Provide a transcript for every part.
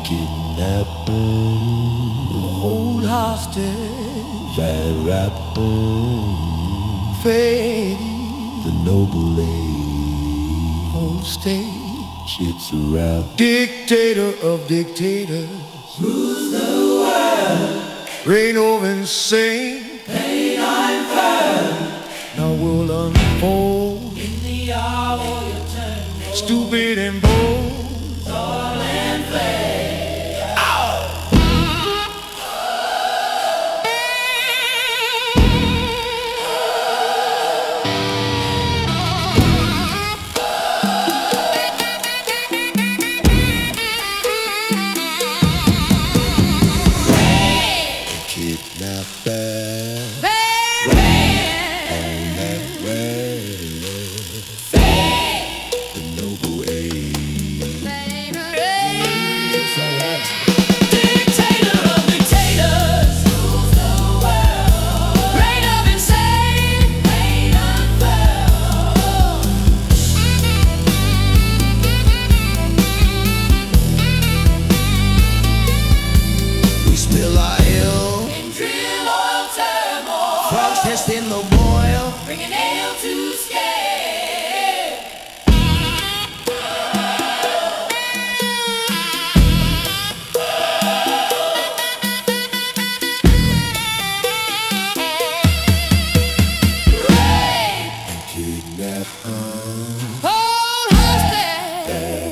kidnapping, hold hostage, bad rapping, fading, the noble age, on stage. It's a rap. Dictator of dictators, rules the world. Reign over insane, Pain unfurled. now will unfold. In the hour you turn, Stupid and bold, soil and flame. in the boil, bring a nail to scale. Rape, kidnap, hold hostage,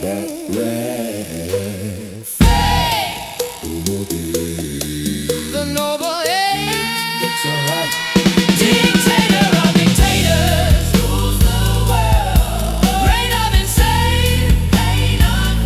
fake, the noble age. it's alright. Dictator of dictators, rules the world. Reign of insane, pain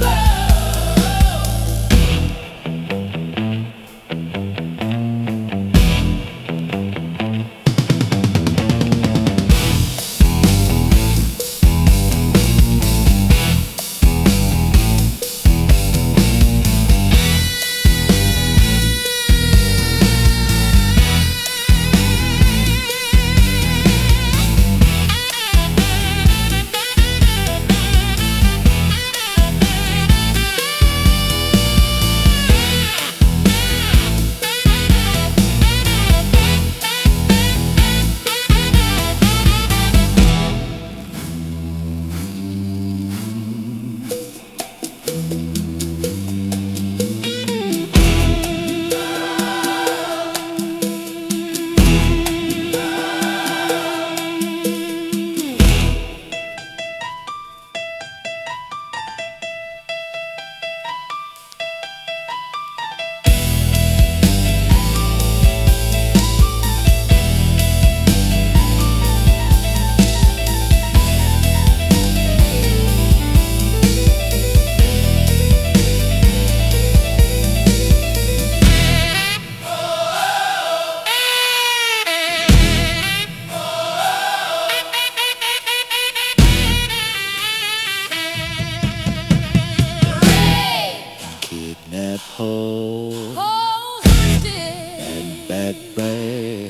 kidnap, hold, hold hostage, and bad breath,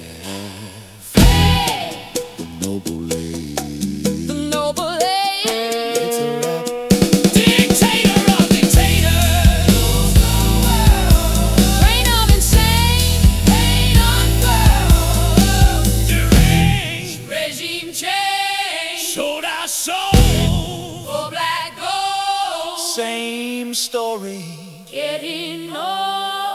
fake, the noble age. the noble age. It's alright. Dictator of dictators, rules the world. Reign of insane, pain unfurled. Deranged, regime change. Sold our soul for black gold. Same story. Getting old.